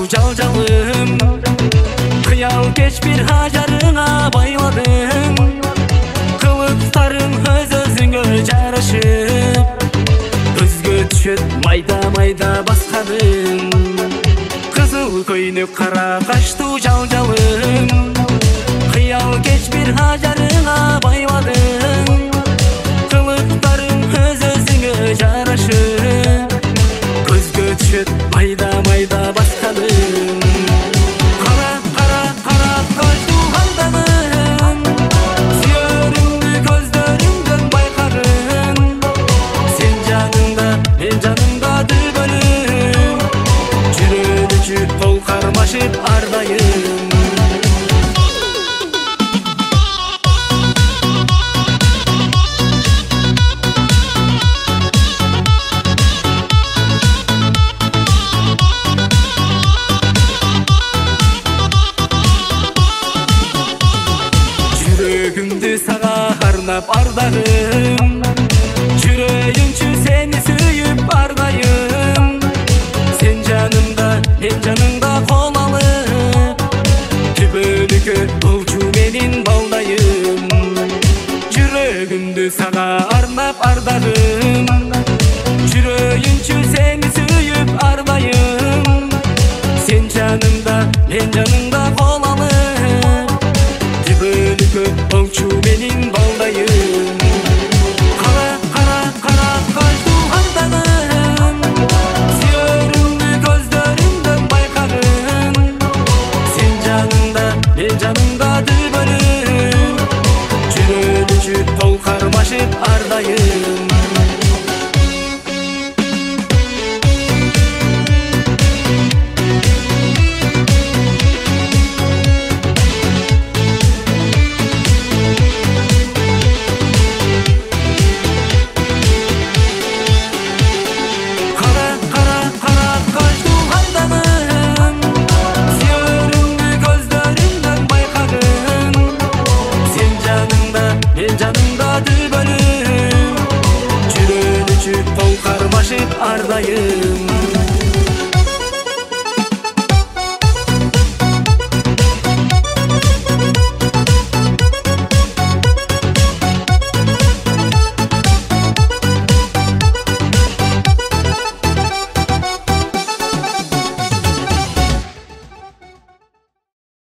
жалжалым, қиял кеш бір ажарыңа байладым. Қылықтарың өз-өзіңе жарашып, көзге түсет майда-майда басқаның. Қызыл көйнек қара қашты жалжалым, қиял кеш бір ажарыңа байладым. Қылықтарың өз-өзіңе жарашып, көзге түсет майда-майда басқаның. Қара көзді алданым, сүйерімді көздеріңден байқарым. Сен жаныңда, мен жаныңда дүбірім, жүреді қол қармашып ардайым. Жүрегімді саға арнап ардағым, жүрейінші сені сүйіп ардайым. Сен жанымда, мен жаныңда қол алып, түбілігі ұлчу менің балдайым. Жүрегімді саға арнап ардағым, жүрейінші сені сүйіп ардайым. Сен жанымда, мен жаныңда қол алып, ұлчу менің балдайым. Қара көзді алданым, сүйерімді көздеріңден байқарым. Сен жаныңда, мен жаныңда дүбірім, жүреді қол қармашып ардайым. Жаныңда дүбірім, жүреді қол қармашып ардайым.